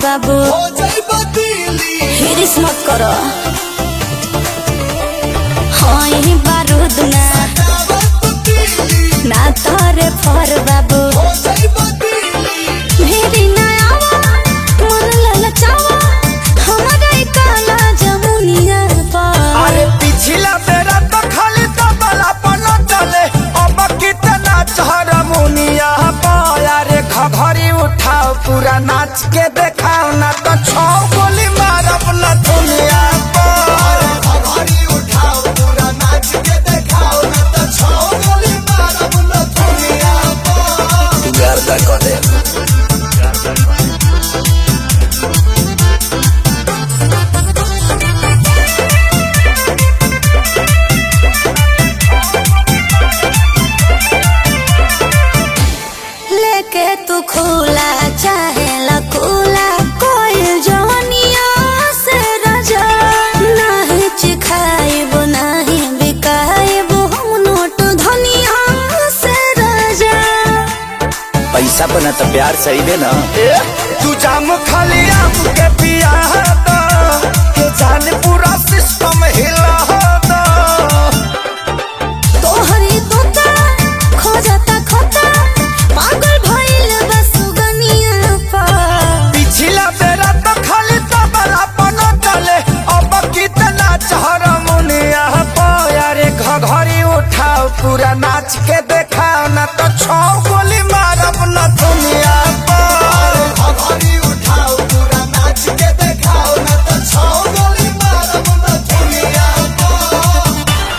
बाबू हिरिस मत करो हाई बारूद ना तोरे फर बाबू मेरी नया मन ललचावा हमारा काला जमुनिया पर अरे पिछला बेरा तो खाली तबला पन चले अब कितना चहर मुनिया पाया रे घघरी उठाओ पूरा नाच के देखाओ ना तो छौ गोली मारब न दुनिया पर घघरी उठाओ पूरा नाच के देखाओ ना तो छौ गोली मारब न दुनिया पर गर्दा कर दे लेके तू खुला चाहे लकुला कोई जवानिया से राजा नहीं चिखाइब नहीं बिकाइब हम नोट धनिया से राजा पैसा बना तो प्यार सही दे ना तू जाम खाली आम के पिया दो के जान पूरा सिस्टम हिला दो तोहरी तोता खोजता खोता पागल भइल बस गनिया पर पिछला बेरा तो खाली तबला पन चले अब कितना चहर मुनिया पाया रे घघरी उठाओ पूरा नाच के देखाओ ना तो छौ गोली मारब न दुनिया पर घघरी उठाओ पूरा नाच के देखाओ ना तो छौ गोली मारब न दुनिया पर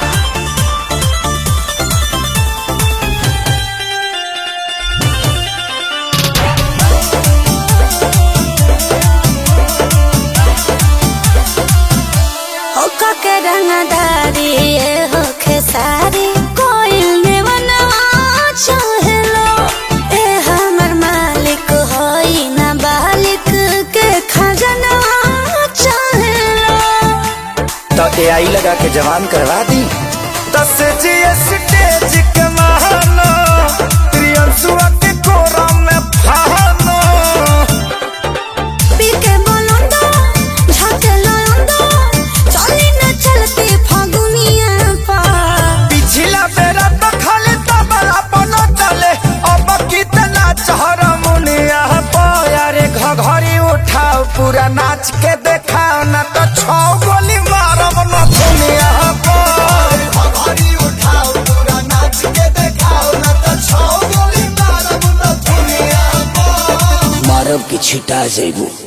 होका के रंगदारी हो खेसारी कोइल ने बनवा चाहेलो ए हमर मालिक होई ना बालिक के खजनवा चाहेलो तो AI लगा के जवान करवा दी 10 स्टेज के महानो प्रियंसुआ के कोरा में फानो पीके बोलंदो झाकेलो अंदो चली न चलती फागुनिया पर पिछला बेरा तो खाली तबला पन चले अब कितना चहर मुनिया पाया रे घघरी उठाओ पूरा नाच के देखाओ ना तो छौ गोली मारब न दुनिया पर घघरी उठाओ पूरा नाच के देखाओ ना तो छौ गोली मारब न दुनिया पर मारब की छिटा जेबू।